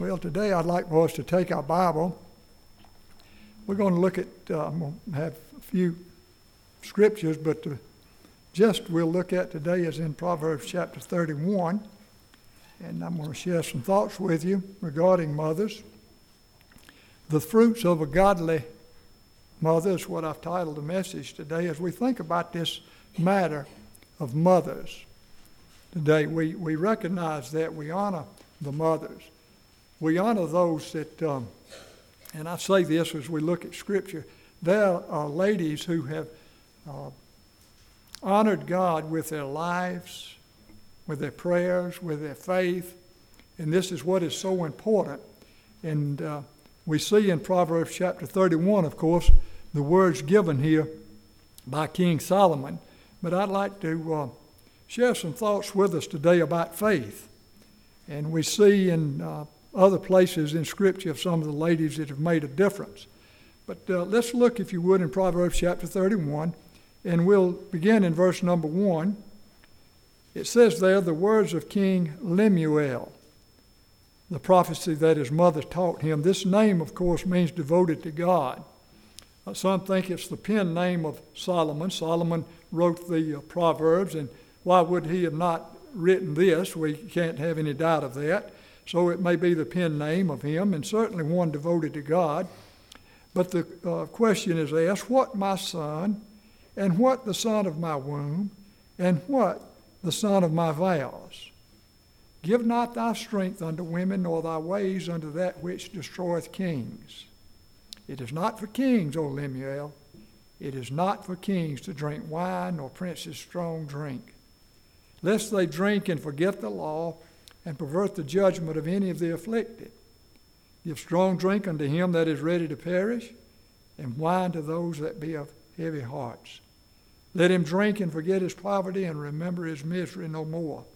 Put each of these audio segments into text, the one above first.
Well, today I'd like for us to take our Bible. We're going to look at, I'm going to have a few scriptures, but the gist we'll look at today is in Proverbs chapter 31. And I'm going to share some thoughts with you regarding mothers. The fruits of a godly mother is what I've titled the message today as we think about this matter of mothers. Today we recognize that we honor the mothers. We honor those that, and I say this as we look at Scripture, there are ladies who have honored God with their lives, with their prayers, with their faith, and this is what is so important. And we see in Proverbs chapter 31, of course, the words given here by King Solomon. But I'd like to share some thoughts with us today about faith. And we see in other places in Scripture of some of the ladies that have made a difference. But let's look, if you would, in Proverbs chapter 31, and we'll begin in verse number 1. It says there, the words of King Lemuel, the prophecy that his mother taught him. This name, of course, means devoted to God. Some think it's the pen name of Solomon. Solomon wrote the Proverbs, and why would he have not written this? We can't have any doubt of that. So it may be the pen name of him, and certainly one devoted to God. But the question is asked, what my son, and what the son of my womb, and what the son of my vows? Give not thy strength unto women, nor thy ways unto that which destroyeth kings. It is not for kings, O Lemuel, it is not for kings to drink wine, nor princes strong drink, lest they drink and forget the law, and pervert the judgment of any of the afflicted. Give strong drink unto him that is ready to perish, and wine to those that be of heavy hearts. Let him drink and forget his poverty, and remember his misery no more.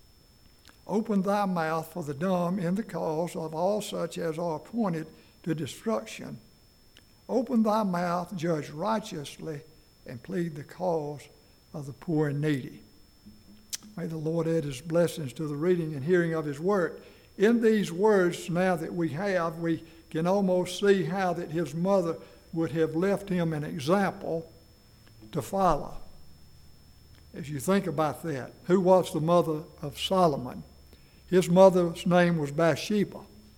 Open thy mouth for the dumb in the cause of all such as are appointed to destruction. Open thy mouth, judge righteously, and plead the cause of the poor and needy. May the Lord add his blessings to the reading and hearing of his word. In these words now that we have, we can almost see how that his mother would have left him an example to follow. As you think about that, who was the mother of Solomon? His mother's name was Bathsheba.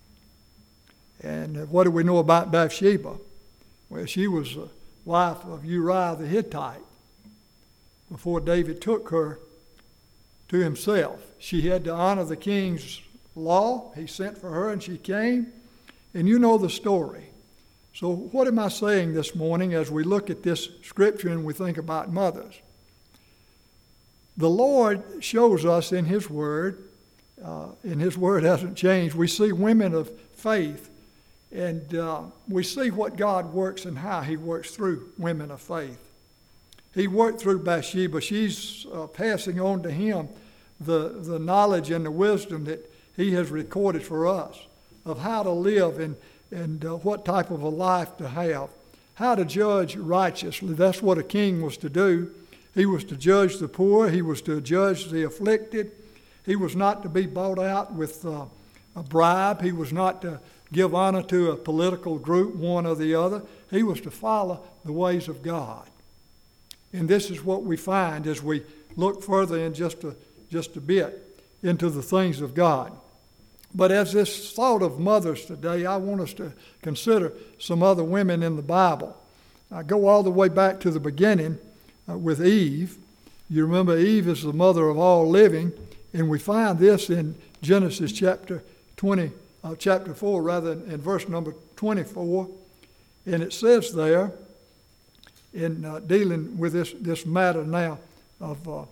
And what do we know about Bathsheba? Well, she was the wife of Uriah the Hittite before David took her to himself. She had to honor the king's law. He sent for her and she came. And you know the story. So what am I saying this morning as we look at this scripture and we think about mothers? The Lord shows us in his word, and his word hasn't changed. We see women of faith, and we see what God works and how he works through women of faith. He worked through Bathsheba. She's passing on to him the knowledge and the wisdom that he has recorded for us of how to live and what type of a life to have, how to judge righteously. That's what a king was to do. He was to judge the poor. He was to judge the afflicted. He was not to be bought out with a bribe. He was not to give honor to a political group, one or the other. He was to follow the ways of God. And this is what we find as we look further in just a bit into the things of God. But as this thought of mothers today, I want us to consider some other women in the Bible. I go all the way back to the beginning with Eve. You remember Eve is the mother of all living, and we find this in Genesis chapter 4, in verse number 24. And it says there, in dealing with this matter now of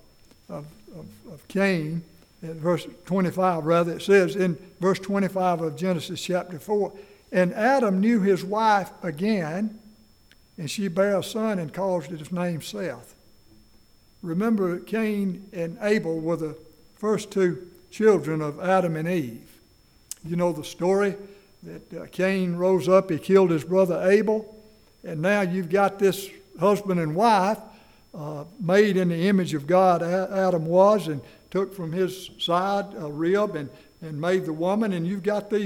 Cain, in verse 25 rather, it says in verse 25 of Genesis chapter 4, and Adam knew his wife again, and she bare a son and called his name Seth. Remember, Cain and Abel were the first two children of Adam and Eve. You know the story that Cain rose up, he killed his brother Abel, and now you've got this husband and wife made in the image of God, Adam was, and took from his side a rib and made the woman, and you've got these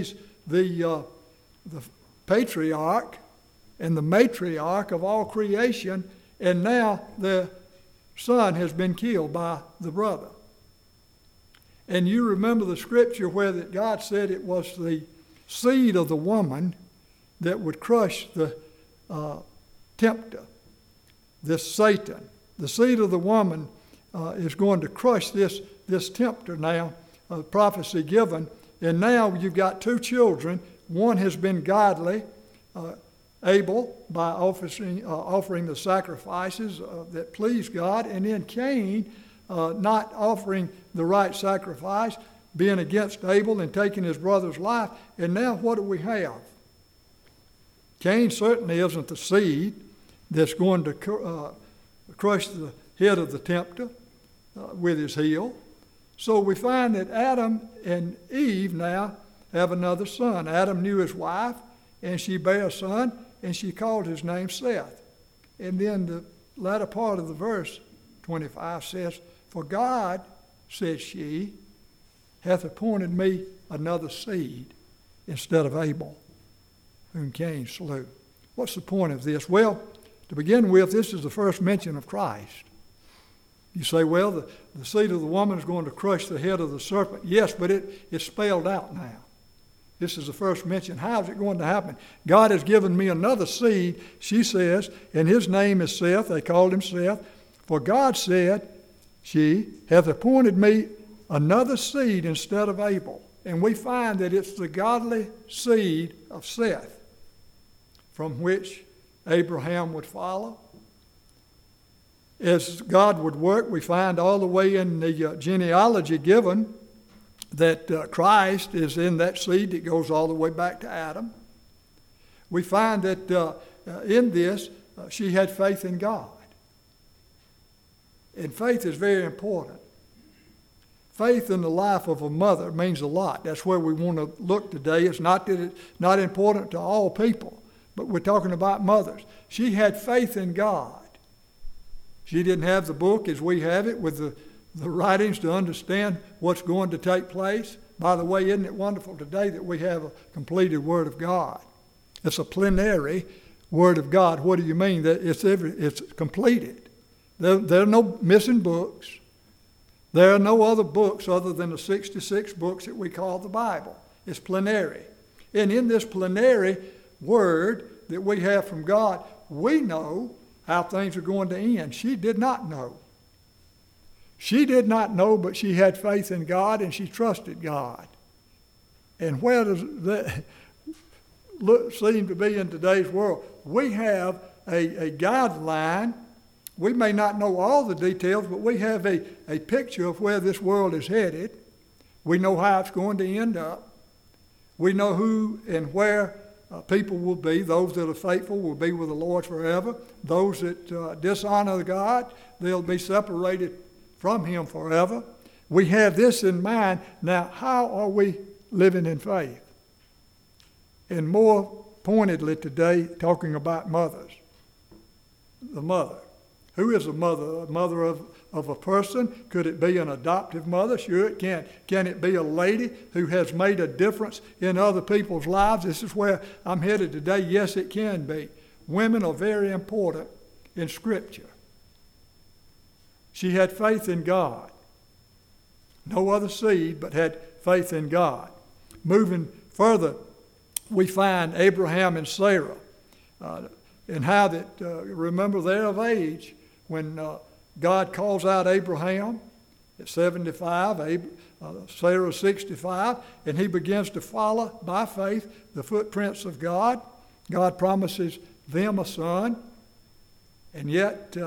the patriarch and the matriarch of all creation, and now the son has been killed by the brother. And you remember the scripture where that God said it was the seed of the woman that would crush the tempter, this Satan. The seed of the woman is going to crush this tempter now, prophecy given. And now you've got two children. One has been godly, Abel, by offering the sacrifices that please God, and then Cain, not offering the right sacrifice, being against Abel and taking his brother's life. And now what do we have? Cain certainly isn't the seed that's going to crush the head of the tempter with his heel. So we find that Adam and Eve now have another son. Adam knew his wife, and she bare a son, and she called his name Seth. And then the latter part of the verse, 25, says, "For God," says she, "hath appointed me another seed instead of Abel, whom Cain slew." What's the point of this? Well, to begin with, this is the first mention of Christ. You say, well, the seed of the woman is going to crush the head of the serpent. Yes, but it's spelled out now. This is the first mention. How is it going to happen? God has given me another seed, she says, and his name is Seth. They called him Seth. "For God," said she, "hath appointed me another seed instead of Abel." And we find that it's the godly seed of Seth from which Abraham would follow. As God would work, we find all the way in the genealogy given that Christ is in that seed that goes all the way back to Adam. We find that in this, she had faith in God. And faith is very important. Faith in the life of a mother means a lot. That's where we want to look today. It's not that it's not important to all people, but we're talking about mothers. She had faith in God. She didn't have the book as we have it with the writings to understand what's going to take place. By the way, isn't it wonderful today that we have a completed Word of God? It's a plenary Word of God. What do you mean? That it's completed. There are no missing books. There are no other books other than the 66 books that we call the Bible. It's plenary. And in this plenary Word that we have from God, we know how things are going to end. She did not know. She did not know, but she had faith in God and she trusted God. And where does that seem to be in today's world? We have a guideline. We may not know all the details, but we have a picture of where this world is headed. We know how it's going to end up. We know who and where people will be. Those that are faithful will be with the Lord forever. Those that dishonor God, they'll be separated from Him forever. We have this in mind. Now, how are we living in faith? And more pointedly today, talking about mothers. The mother. Who is a mother? A mother of a person? Could it be an adoptive mother? Sure it can. Can it be a lady who has made a difference in other people's lives? This is where I'm headed today. Yes, it can be. Women are very important in Scripture. She had faith in God. No other seed, but had faith in God. Moving further, we find Abraham and Sarah. And how that, remember, they're of age when God calls out Abraham at 75, Sarah 65, and he begins to follow by faith the footprints of God. God promises them a son, and yet,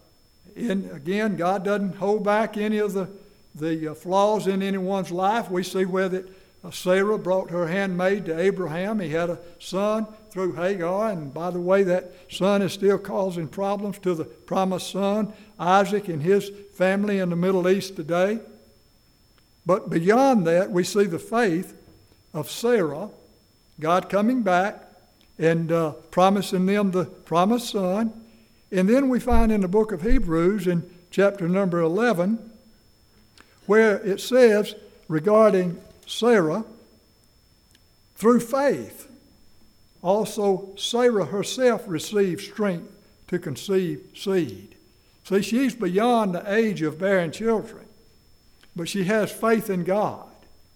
again, God doesn't hold back any of the flaws in anyone's life. We see where that Sarah brought her handmaid to Abraham. He had a son through Hagar, and by the way, that son is still causing problems to the promised son, Isaac, and his family in the Middle East today. But beyond that, we see the faith of Sarah, God coming back and promising them the promised son. And then we find in the book of Hebrews in chapter number 11, where it says regarding Sarah, Through faith, also Sarah herself received strength to conceive seed. See, she's beyond the age of bearing children, but she has faith in God.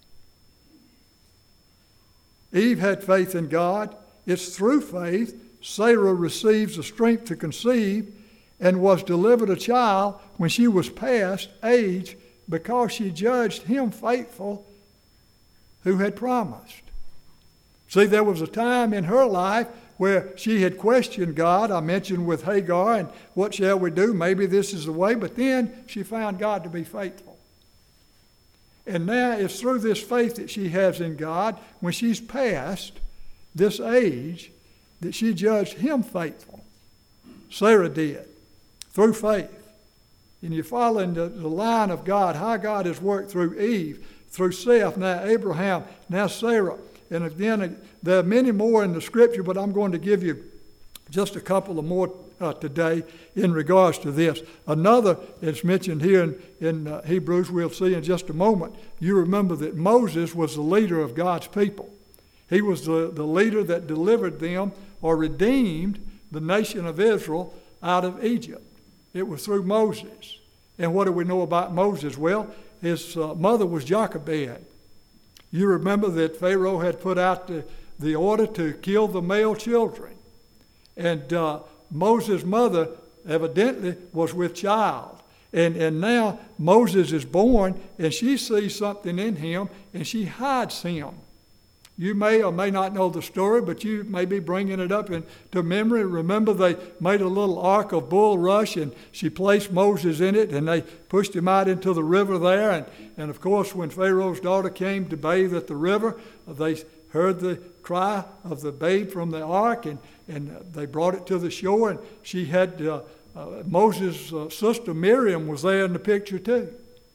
Eve had faith in God. It's through faith Sarah receives the strength to conceive and was delivered a child when she was past age because she judged him faithful who had promised. See, there was a time in her life where she had questioned God. I mentioned with Hagar and what shall we do? Maybe this is the way. But then she found God to be faithful. And now it's through this faith that she has in God, when she's past this age, that she judged him faithful. Sarah did, through faith. And you follow in the line of God, how God has worked through Eve, through Seth, now Abraham, now Sarah. And again, there are many more in the Scripture, but I'm going to give you just a couple of more today in regards to this. Another is mentioned here in Hebrews, we'll see in just a moment. You remember that Moses was the leader of God's people. He was the leader that delivered them or redeemed the nation of Israel out of Egypt. It was through Moses. And what do we know about Moses? Well, his mother was Jochebed. You remember that Pharaoh had put out the order to kill the male children. And Moses' mother evidently was with child. And now Moses is born, and she sees something in him, and she hides him. You may or may not know the story, but you may be bringing it up into memory. Remember, they made a little ark of bulrush, and she placed Moses in it, and they pushed him out into the river there. And of course, when Pharaoh's daughter came to bathe at the river, they heard the cry of the babe from the ark, and they brought it to the shore, and she had Moses' sister Miriam was there in the picture too.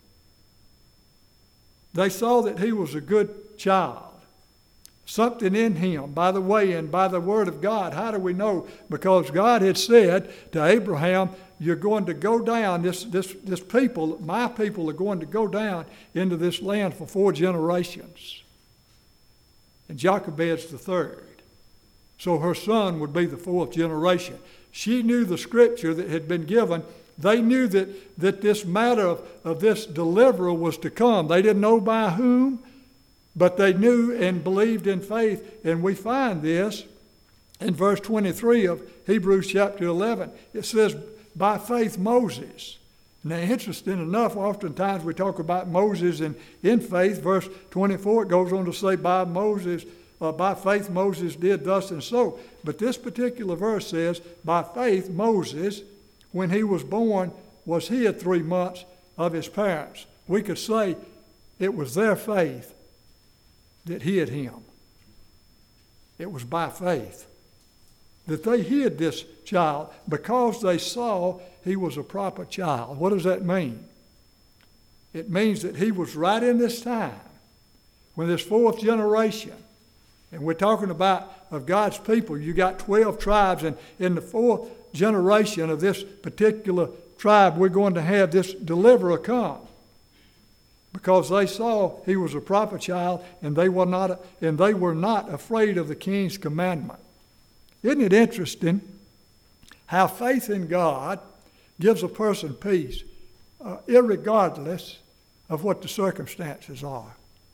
They saw that he was a good child. Something in him, by the way, and by the word of God. How do we know? Because God had said to Abraham, you're going to go down, this people, my people are going to go down into this land for 4 generations. And Jochebed's the 3rd. So her son would be the 4th generation. She knew the scripture that had been given. They knew that this matter of this deliverer was to come. They didn't know by whom, but they knew and believed in faith. And we find this in verse 23 of Hebrews chapter 11. It says, by faith Moses. Now, interesting enough, oftentimes we talk about Moses and in faith. Verse 24, it goes on to say, by faith Moses did thus and so. But this particular verse says, by faith Moses, when he was born, was hid 3 months of his parents. We could say it was their faith that hid him. It was by faith that they hid this child because they saw he was a proper child. What does that mean? It means that he was right in this time when this 4th generation, and we're talking about of God's people, you got 12 tribes, and in the 4th generation of this particular tribe, we're going to have this deliverer come. Because they saw he was a proper child, and they were not afraid of the king's commandment. Isn't it interesting how faith in God gives a person peace, irregardless of what the circumstances are?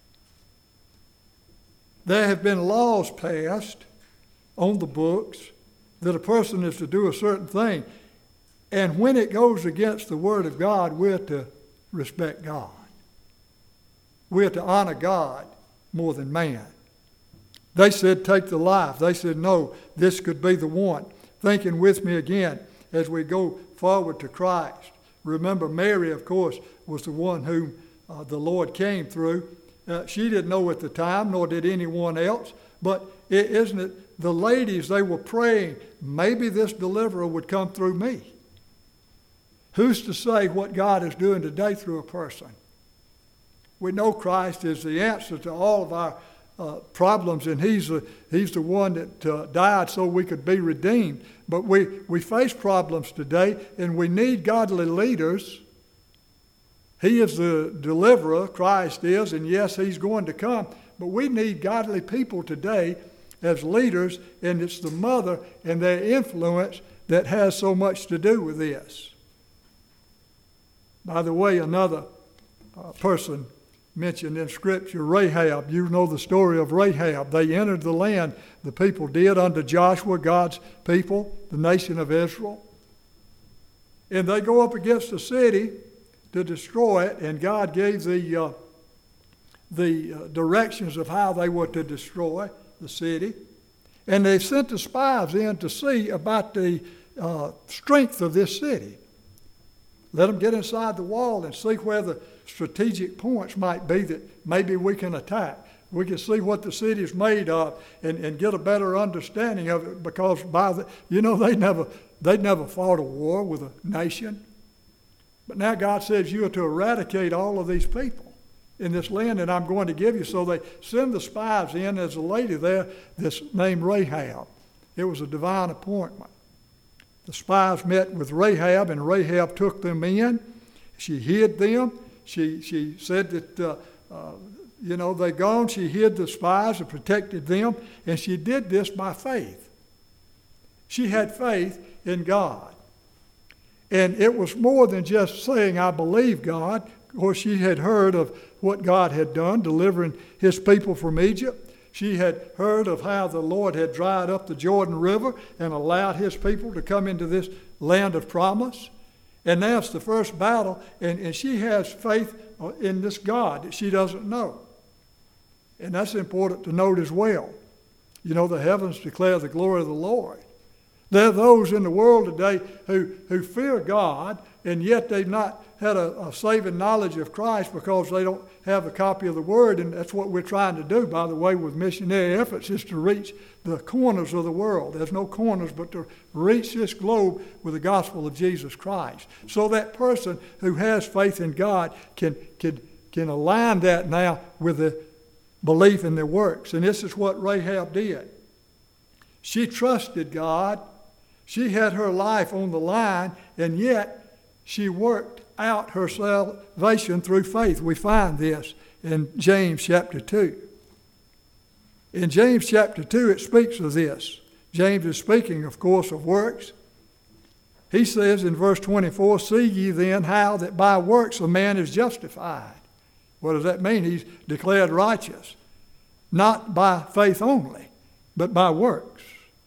There have been laws passed on the books that a person is to do a certain thing, and when it goes against the Word of God, we're to respect God. We're to honor God more than man. They said, take the life. They said, no, this could be the one. Thinking with me again as we go forward to Christ. Remember, Mary, of course, was the one whom the Lord came through. She didn't know at the time, nor did anyone else. But isn't it, the ladies, they were praying, maybe this deliverer would come through me. Who's to say what God is doing today through a person? We know Christ is the answer to all of our problems, and he's the one that died so we could be redeemed. But we face problems today, and we need godly leaders. He is the deliverer, Christ is, and yes, he's going to come. But we need godly people today as leaders, and it's the mother and their influence that has so much to do with this. By the way, another person mentioned in Scripture, Rahab. You know the story of Rahab. They entered the land, the people did, under Joshua, God's people, the nation of Israel. And they go up against the city to destroy it, and God gave the directions of how they were to destroy the city. And they sent the spies in to see about the strength of this city. Let them get inside the wall and see where the strategic points might be that maybe we can attack. We can see what the city is made of and get a better understanding of it, because they'd never fought a war with a nation. But now God says you are to eradicate all of these people in this land, and I'm going to give you. So they send the spies in. There's a lady there that's named Rahab. It was a divine appointment. The spies met with Rahab, and Rahab took them in. She hid them. She said that, they're gone. She hid the spies and protected them, and she did this by faith. She had faith in God. And it was more than just saying, I believe God. Of course, she had heard of what God had done, delivering his people from Egypt. She had heard of how the Lord had dried up the Jordan River and allowed his people to come into this land of promise. And now it's the first battle, and she has faith in this God that she doesn't know. And that's important to note as well. You know, the heavens declare the glory of the Lord. There are those in the world today who fear God, and yet they've not had a saving knowledge of Christ because they don't have a copy of the Word. And that's what we're trying to do, by the way, with missionary efforts, is to reach the corners of the world. There's no corners, but to reach this globe with the gospel of Jesus Christ. So that person who has faith in God can align that now with the belief in their works. And this is what Rahab did. She trusted God. She had her life on the line, and yet she worked out her salvation through faith. We find this in James chapter 2. In James chapter 2, it speaks of this. James is speaking, of course, of works. He says in verse 24, see ye then how that by works a man is justified. What does that mean? He's declared righteous. Not by faith only, but by works.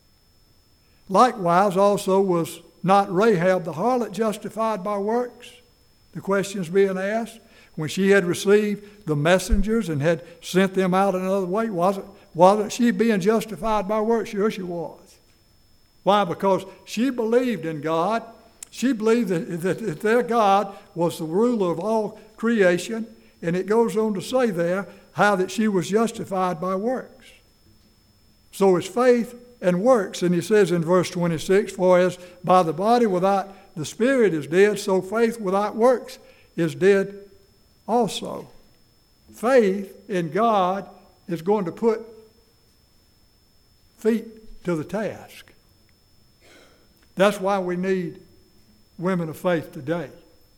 Likewise, also was not Rahab the harlot justified by works? The question's being asked. When she had received the messengers and had sent them out another way, wasn't she being justified by works? Sure she was. Why? Because she believed in God. She believed that their God was the ruler of all creation. And it goes on to say there how that she was justified by works. So it's faith and works. And he says in verse 26, for as by the body without the spirit is dead, so faith without works is dead also. Faith in God is going to put feet to the task. That's why we need women of faith today.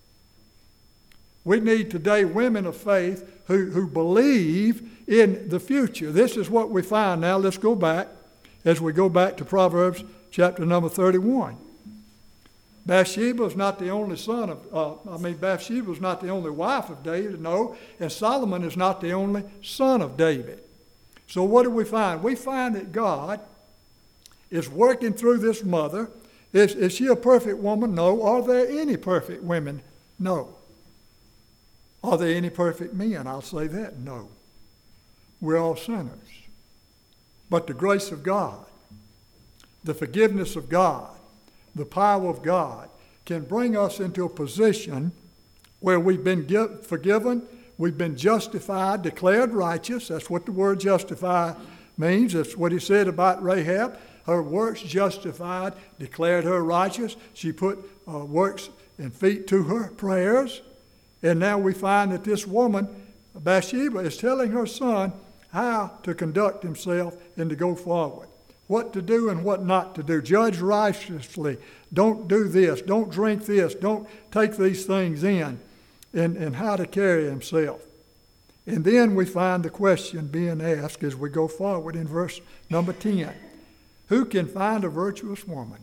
We need today women of faith who believe in the future. This is what we find now. Let's go back as we go back to Proverbs chapter number 31. Bathsheba is not the only Bathsheba is not the only wife of David, no, and Solomon is not the only son of David. So what do we find? We find that God is working through this mother. Is she a perfect woman? No. Are there any perfect women? No. Are there any perfect men? I'll say that. No. We're all sinners. But the grace of God, the forgiveness of God, the power of God can bring us into a position where we've been forgiven, we've been justified, declared righteous. That's what the word justify means. That's what he said about Rahab. Her works justified, declared her righteous. She put works and feet to her prayers. And now we find that this woman, Bathsheba, is telling her son how to conduct himself and to go forward. What to do and what not to do. Judge righteously. Don't do this. Don't drink this. Don't take these things in. And how to carry himself. And then we find the question being asked as we go forward in verse number 10. Who can find a virtuous woman?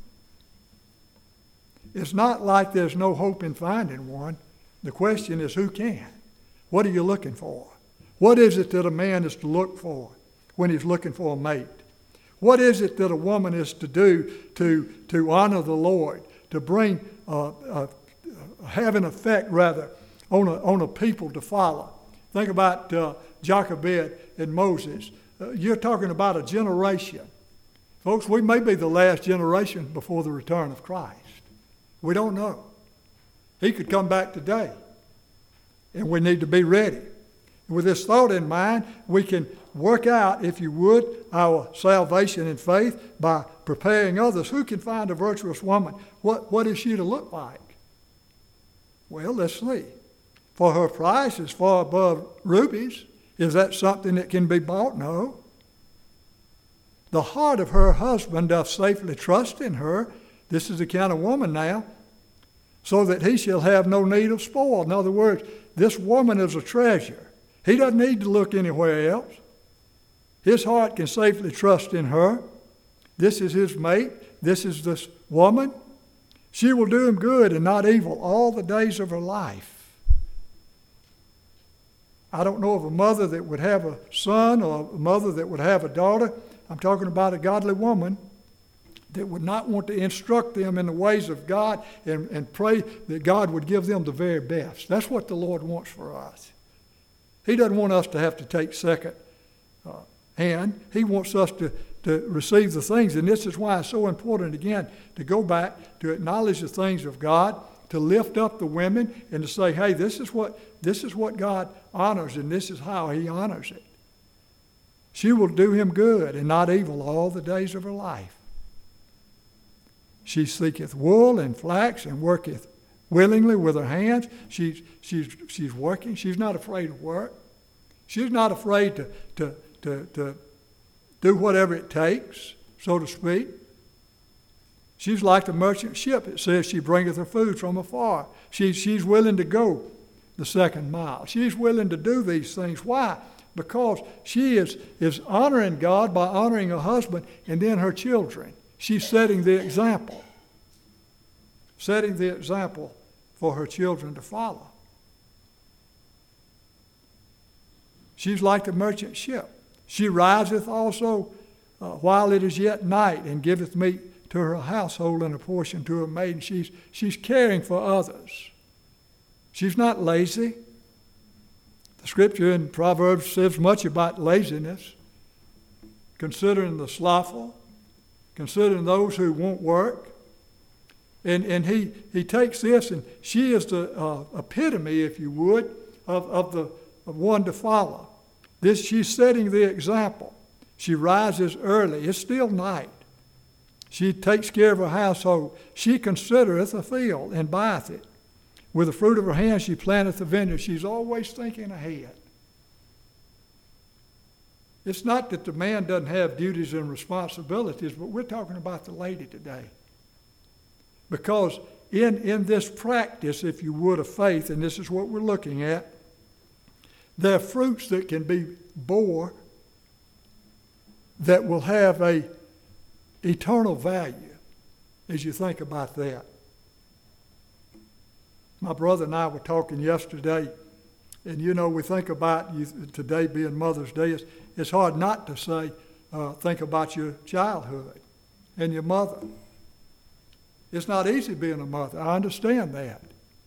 It's not like there's no hope in finding one. The question is, who can? What are you looking for? What is it that a man is to look for when he's looking for a mate? What is it that a woman is to do to honor the Lord, to bring, have an effect rather, on a people to follow? Think about Jochebed and Moses. You're talking about a generation. Folks, we may be the last generation before the return of Christ. We don't know. He could come back today, and we need to be ready. With this thought in mind, we can work out, if you would, our salvation and faith by preparing others. Who can find a virtuous woman? What is she to look like? Well, let's see. For her price is far above rubies. Is that something that can be bought? No. The heart of her husband doth safely trust in her. This is the kind of woman now, so that he shall have no need of spoil. In other words, this woman is a treasure. He doesn't need to look anywhere else. His heart can safely trust in her. This is his mate. This is this woman. She will do him good and not evil all the days of her life. I don't know of a mother that would have a son or a mother that would have a daughter. I'm talking about a godly woman that would not want to instruct them in the ways of God and pray that God would give them the very best. That's what the Lord wants for us. He doesn't want us to have to take second hand. He wants us to receive the things. And this is why it's so important, again, to go back, to acknowledge the things of God, to lift up the women, and to say, hey, this is what God honors, and this is how he honors it. She will do him good and not evil all the days of her life. She seeketh wool and flax and worketh willingly with her hands. She's working. She's not afraid of work. She's not afraid to do whatever it takes, so to speak. She's like the merchant ship. It says she bringeth her food from afar. She's willing to go the second mile. She's willing to do these things. Why? Because she is honoring God by honoring her husband and then her children. She's setting the example. Setting the example for her children to follow. She's like the merchant ship. She riseth also while it is yet night, and giveth meat to her household and a portion to her maiden. She's caring for others. She's not lazy. The scripture in Proverbs says much about laziness, considering the slothful, considering those who won't work. And he takes this, and she is the epitome, if you would, of one to follow. She's setting the example. She rises early. It's still night. She takes care of her household. She considereth a field and buyeth it. With the fruit of her hands she planteth a vineyard. She's always thinking ahead. It's not that the man doesn't have duties and responsibilities, but we're talking about the lady today. Because in this practice, if you would, of faith, and this is what we're looking at, there are fruits that can be bore that will have a eternal value as you think about that. My brother and I were talking yesterday, and we think about today being Mother's Day. It's hard not to say, think about your childhood and your mother. It's not easy being a mother. I understand that.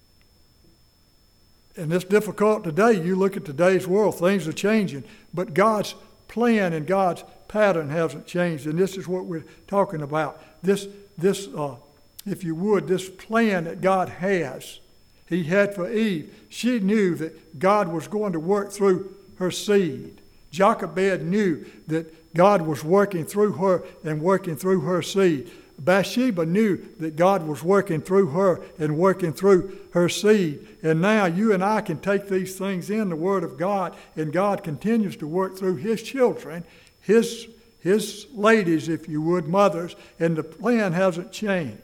And it's difficult today. You look at today's world, things are changing. But God's plan and God's pattern hasn't changed. And this is what we're talking about. This, if you would, this plan that God has. He had for Eve. She knew that God was going to work through her seed. Jochebed knew that God was working through her and working through her seed. Bathsheba knew that God was working through her and working through her seed. And now you and I can take these things in the Word of God, and God continues to work through his children, his ladies, if you would, mothers, and the plan hasn't changed.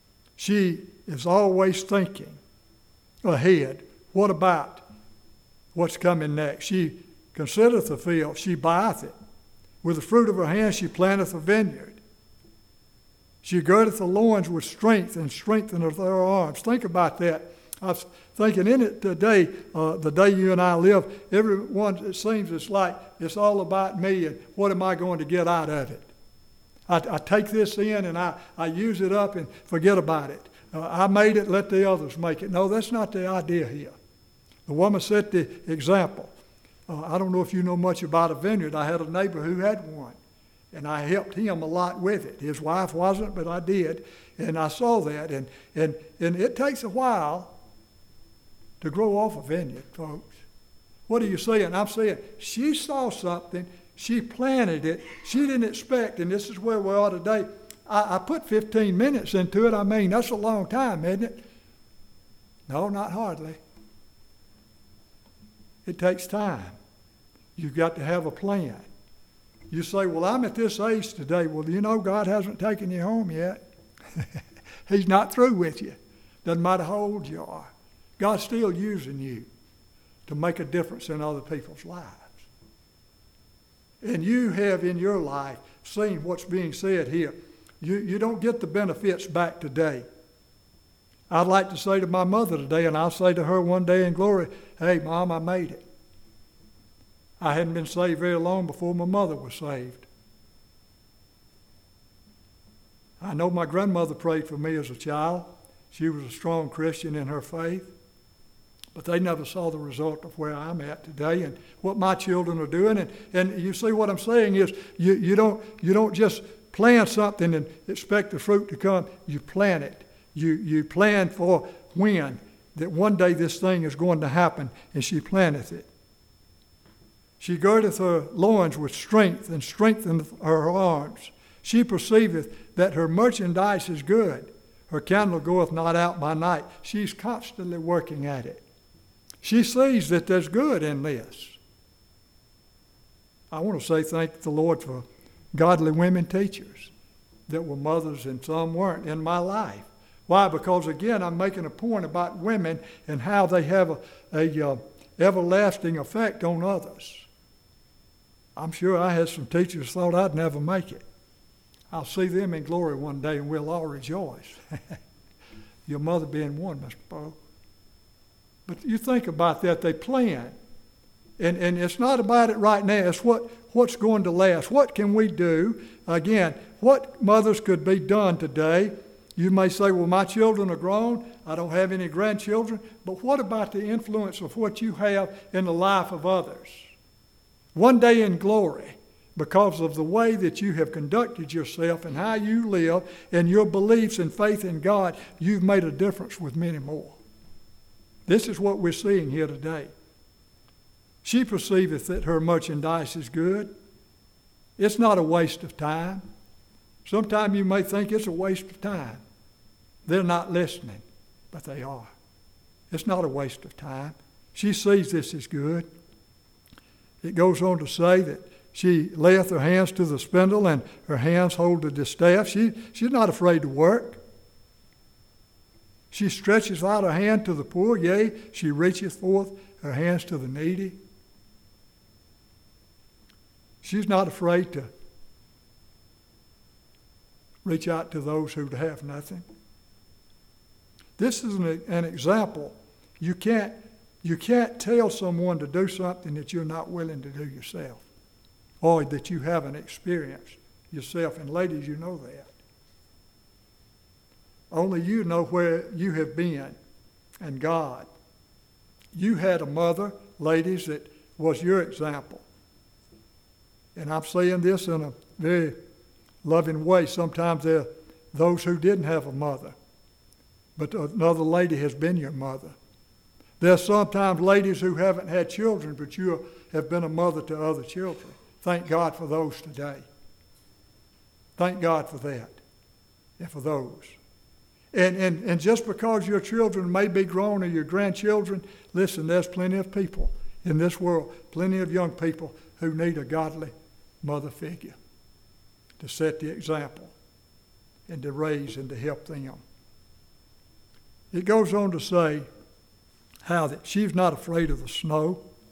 She is always thinking ahead. What about what's coming next. She considereth the field, she buyeth it. With the fruit of her hands she planteth a vineyard. She girdeth the loins with strength and strengtheneth her arms. Think about that. I was thinking in it today, the day you and I live, everyone, it seems it's like it's all about me and what am I going to get out of it. I take this in and I use it up and forget about it. I made it, let the others make it. No, that's not the idea here. The woman set the example. I don't know if you know much about a vineyard. I had a neighbor who had one, and I helped him a lot with it. His wife wasn't, but I did, and I saw that. And it takes a while to grow off a vineyard, folks. What are you saying? I'm saying she saw something, she planted it, she didn't expect, and this is where we are today. I put 15 minutes into it. I mean, that's a long time, isn't it? No, not hardly. It takes time. You've got to have a plan. You say, well, I'm at this age today. Well, you know God hasn't taken you home yet. He's not through with you. Doesn't matter how old you are. God's still using you to make a difference in other people's lives. And you have in your life seen what's being said here. You don't get the benefits back today. I'd like to say to my mother today, and I'll say to her one day in glory, hey, Mom, I made it. I hadn't been saved very long before my mother was saved. I know my grandmother prayed for me as a child. She was a strong Christian in her faith. But they never saw the result of where I'm at today and what my children are doing. And you see what I'm saying is you don't just plant something and expect the fruit to come. You plant it. You plan for when, that one day this thing is going to happen, and she planteth it. She girdeth her loins with strength and strengtheneth her arms. She perceiveth that her merchandise is good. Her candle goeth not out by night. She's constantly working at it. She sees that there's good in this. I want to say thank the Lord for godly women teachers that were mothers and some weren't in my life. Why? Because again, I'm making a point about women and how they have a everlasting effect on others. I'm sure I had some teachers thought I'd never make it. I'll see them in glory one day and we'll all rejoice. Your mother being one, Mr. Poe. But you think about that, they plan. And it's not about it right now, it's what's going to last. What can we do? Again, what mothers could be done today? You may say, well, my children are grown. I don't have any grandchildren. But what about the influence of what you have in the life of others? One day in glory, because of the way that you have conducted yourself and how you live and your beliefs and faith in God, you've made a difference with many more. This is what we're seeing here today. She perceiveth that her merchandise is good. It's not a waste of time. Sometimes you may think it's a waste of time. They're not listening, but they are. It's not a waste of time. She sees this is good. It goes on to say that she layeth her hands to the spindle and her hands hold the distaff. She's not afraid to work. She stretches out her hand to the poor, yea, she reacheth forth her hands to the needy. She's not afraid to reach out to those who have nothing. This is an example. You can't tell someone to do something that you're not willing to do yourself or that you haven't experienced yourself. And ladies, you know that. Only you know where you have been and God. You had a mother, ladies, that was your example. And I'm saying this in a very loving way. Sometimes there are those who didn't have a mother, but another lady has been your mother. There are sometimes ladies who haven't had children, but you have been a mother to other children. Thank God for those today. Thank God for that and for those. And just because your children may be grown or your grandchildren, listen, there's plenty of people in this world, plenty of young people who need a godly mother figure to set the example and to raise and to help them. It goes on to say how that she's not afraid of the snow.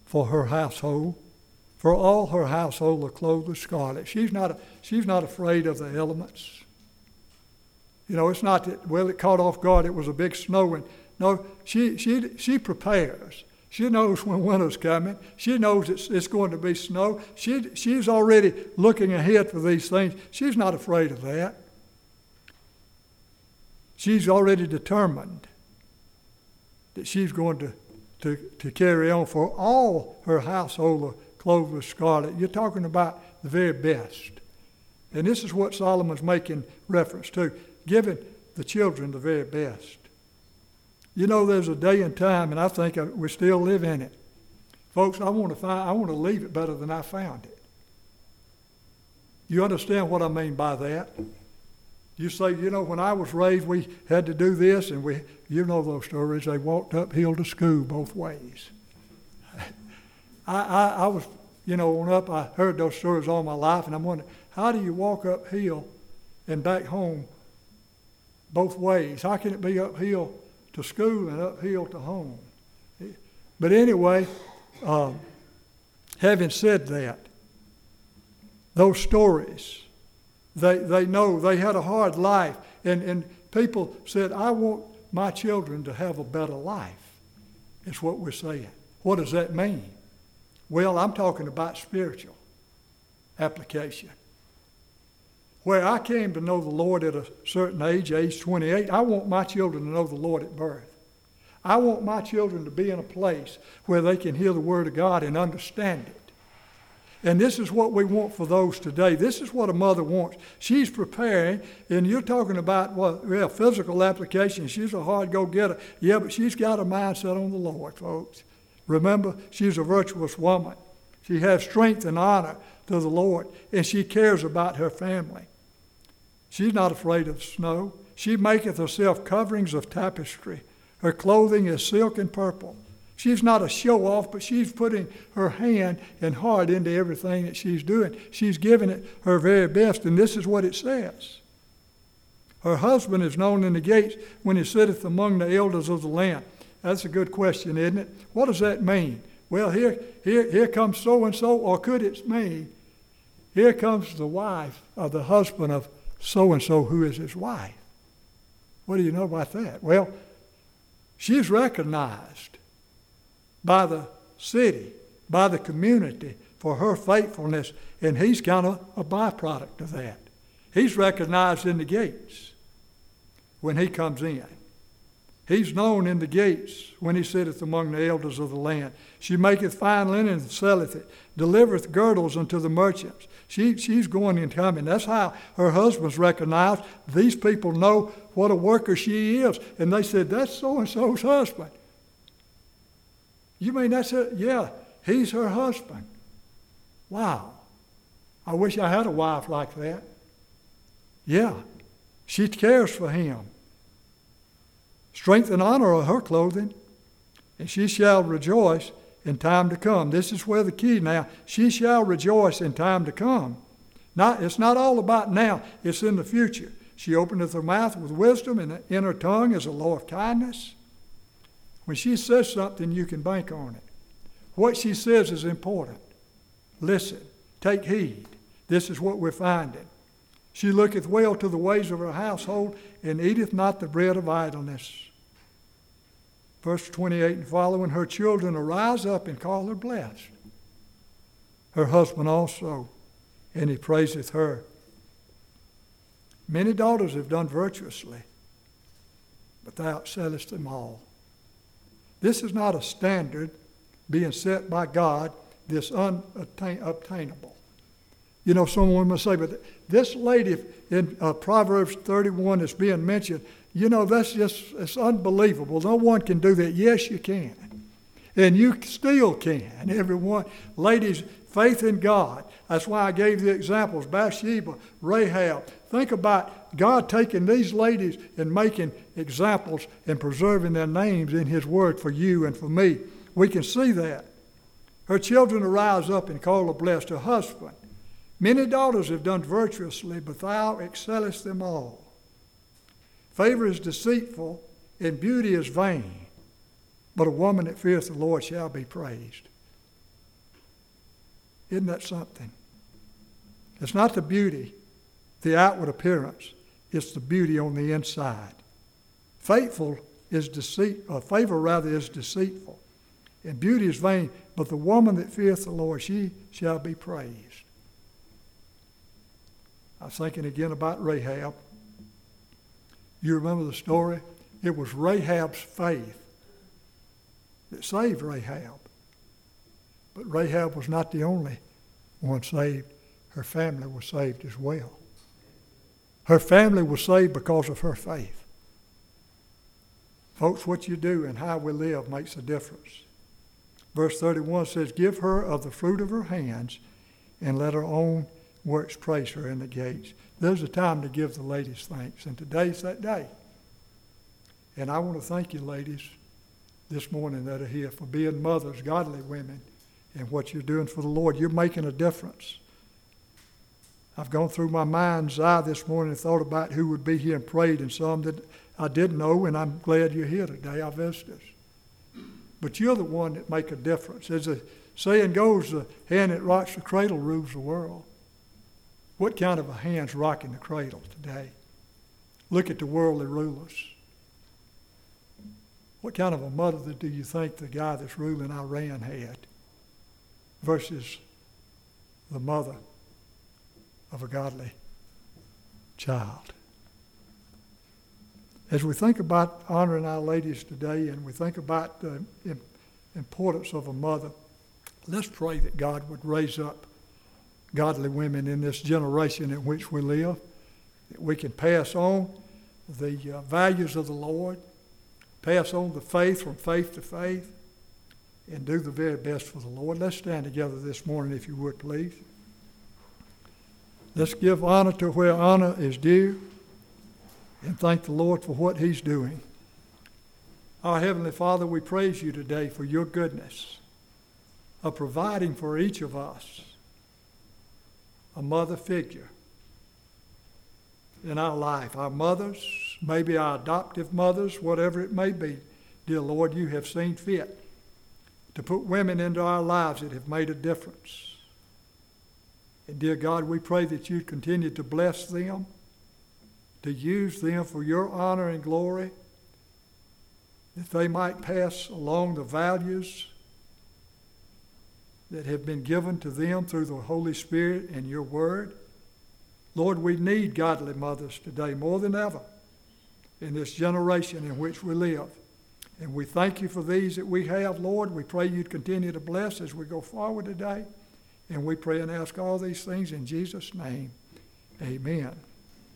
for her household, for all her household are clothed with scarlet. She's not afraid of the elements. You know, it's not that, well, it caught off guard, it was a big snowing. No, she prepares. She knows when winter's coming. She knows it's going to be snow. She's already looking ahead for these things. She's not afraid of that. She's already determined that she's going to carry on, for all her household are clothed with scarlet. You're talking about the very best. And this is what Solomon's making reference to, giving the children the very best. You know, there's a day and time, and I think we still live in it. Folks, I want to leave it better than I found it. You understand what I mean by that? You say, you know, when I was raised, we had to do this, and you know those stories. They walked uphill to school both ways. I was, you know, I heard those stories all my life, and I'm wondering, how do you walk uphill and back home both ways? How can it be uphill to school and uphill to home? But anyway, having said that, those stories, they know they had a hard life, and people said, I want my children to have a better life, is what we're saying. What does that mean? Well, I'm talking about spiritual application. Where I came to know the Lord at a certain age 28, I want my children to know the Lord at birth. I want my children to be in a place where they can hear the Word of God and understand it. And this is what we want for those today. This is what a mother wants. She's preparing, and you're talking about, well, physical application. She's a hard go-getter. Yeah, but she's got a mindset on the Lord, folks. Remember, she's a virtuous woman. She has strength and honor to the Lord, and she cares about her family. She's not afraid of snow. She maketh herself coverings of tapestry. Her clothing is silk and purple. She's not a show-off, but she's putting her hand and heart into everything that she's doing. She's giving it her very best, and this is what it says. Her husband is known in the gates when he sitteth among the elders of the land. That's a good question, isn't it? What does that mean? Well, here comes so-and-so, or could it mean, here comes the wife of the husband of so-and-so who is his wife. What do you know about that? Well, she's recognized by the city, by the community for her faithfulness, and he's kind of a byproduct of that. He's recognized in the gates when he comes in. He's known in the gates when he sitteth among the elders of the land. She maketh fine linen and selleth it, delivereth girdles unto the merchants. She's going and coming. That's how her husband's recognized. These people know what a worker she is. And they said, that's so-and-so's husband. You mean that's it? Yeah, he's her husband. Wow. I wish I had a wife like that. Yeah, she cares for him. Strength and honor are her clothing, and she shall rejoice in time to come. This is where the key now. She shall rejoice in time to come. It's not all about now. It's in the future. She openeth her mouth with wisdom, and in her tongue is a law of kindness. When she says something, you can bank on it. What she says is important. Listen. Take heed. This is what we're finding. She looketh well to the ways of her household, and eateth not the bread of idleness. Verse 28 and following, her children arise up and call her blessed. Her husband also, and he praiseth her. Many daughters have done virtuously, but thou excellest them all. This is not a standard being set by God, this unobtainable. You know, someone must say, but this lady in Proverbs 31 is being mentioned. You know, it's unbelievable. No one can do that. Yes, you can. And you still can, everyone. Ladies, faith in God. That's why I gave the examples, Bathsheba, Rahab. Think about God taking these ladies and making examples and preserving their names in His Word for you and for me. We can see that. Her children arise up and call her blessed. Her husband. Many daughters have done virtuously, but thou excellest them all. Favor is deceitful, and beauty is vain, but a woman that feareth the Lord shall be praised. Isn't that something? It's not the beauty, the outward appearance. It's the beauty on the inside. Favor is deceitful, and beauty is vain. But the woman that feareth the Lord, she shall be praised. I was thinking again about Rahab. You remember the story? It was Rahab's faith that saved Rahab. But Rahab was not the only one saved. Her family was saved as well. Her family was saved because of her faith. Folks, what you do and how we live makes a difference. Verse 31 says, give her of the fruit of her hands, and let her own works praise her in the gates. There's a time to give the ladies thanks, and today's that day. And I want to thank you, ladies, this morning that are here for being mothers, godly women, and what you're doing for the Lord. You're making a difference. I've gone through my mind's eye this morning and thought about who would be here and prayed, and some that I didn't know, and I'm glad you're here today. I visited us. But you're the one that make a difference. As the saying goes, the hand that rocks the cradle rules the world. What kind of a hand's rocking the cradle today? Look at the worldly rulers. What kind of a mother do you think the guy that's ruling Iran had versus the mother of a godly child? As we think about honoring our ladies today, and we think about the importance of a mother, let's pray that God would raise up godly women in this generation in which we live, that we can pass on the values of the Lord, pass on the faith from faith to faith, and do the very best for the Lord. Let's stand together this morning, if you would, please. Let's give honor to where honor is due, and thank the Lord for what he's doing. Our Heavenly Father, we praise you today for your goodness of providing for each of us a mother figure in our life. Our mothers, maybe our adoptive mothers, whatever it may be. Dear Lord, you have seen fit to put women into our lives that have made a difference. And dear God, we pray that you'd continue to bless them, to use them for your honor and glory, that they might pass along the values that have been given to them through the Holy Spirit and your word. Lord, we need godly mothers today more than ever in this generation in which we live. And we thank you for these that we have, Lord. We pray you'd continue to bless as we go forward today. And we pray and ask all these things in Jesus' name. Amen.